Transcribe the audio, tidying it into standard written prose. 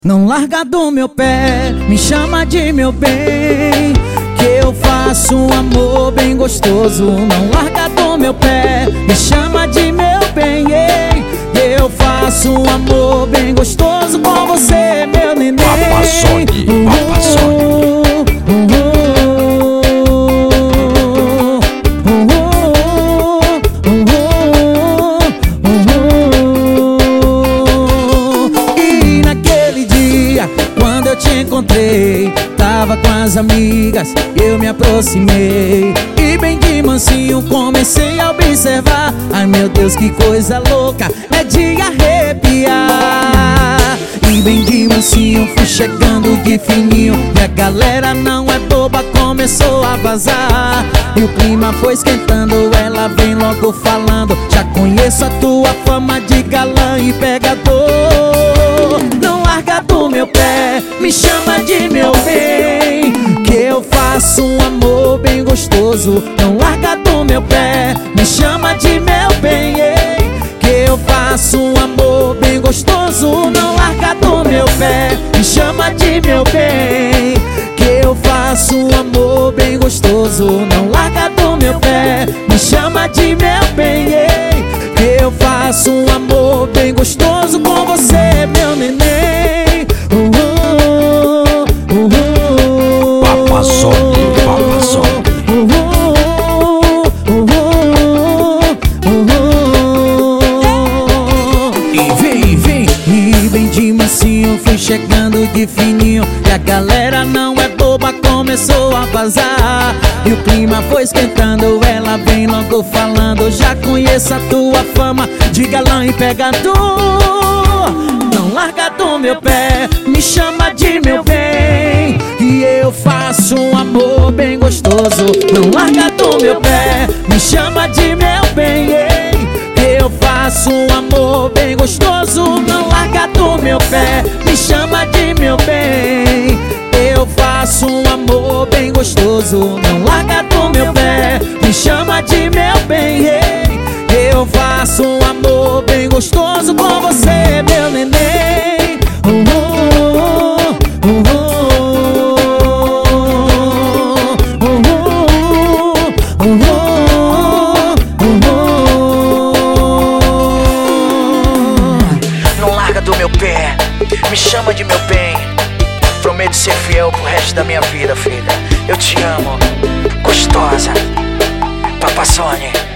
Não larga do meu pé, me chama de meu bem, que eu faço um amor bem gostoso. Não larga do meu pé, me chama de meu bem, que eu faço um amor bem gostoso com você, meu neném. Papa Sony, Papa Sony. Quando eu te encontrei, tava com as amigas, eu me aproximei e bem de mansinho comecei a observar. Ai meu Deus, que coisa louca, é de arrepiar. E bem de mansinho fui chegando de fininho, e a galera não é boba, começou a vazar. E o clima foi esquentando, ela vem logo falando: já conheço a tua fama de galã e pegador. Não larga do meu pé, me chama de meu bem, que eu faço um amor bem gostoso. Não larga do meu pé, me chama de meu bem, que eu faço um amor bem gostoso. Não larga do meu pé, me chama de meu bem, que eu faço um amor bem gostoso. Não larga do meu pé, me chama de meu bem, que eu faço um amor bem gostoso com você, meu neném. Papa Sony, Papa Sony. E vem, e bem de mansinho fui chegando de fininho, e a galera não é boba, começou a vazar. E o clima foi esquentando, ela vem logo falando: já conheço a tua fama de galã e pegador. Não larga do meu pé, me chama de meu bem, que eu faço um amor bem gostoso. Não larga do meu pé, me chama de meu bem, que eu faço um amor bem gostoso. Não larga do meu pé, me chama de meu bem, eu faço um amor bem gostoso. Não larga do meu pé, me chama de meu bem, eu faço um amor bem gostoso com você, meu neném. Não larga do meu pé, me chama de meu bem. Prometo ser fiel pro resto da minha vida, filha. Eu te amo, gostosa. Papa Sony.